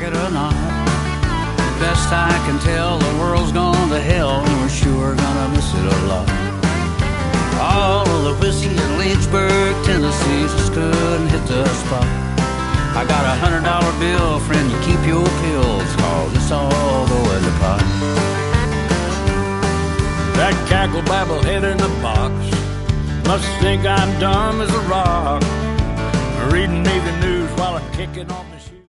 it or not. Best I can tell, the world's gone to hell, and we're sure gonna miss it a lot. All of the whiskey in Lynchburg, Tennessee just couldn't hit the spot. I got $100 bill, friend, you keep your pills, 'cause it's all go in the pot. That cackle babble head in the box must think I'm dumb as a rock, reading me the news while I'm kicking on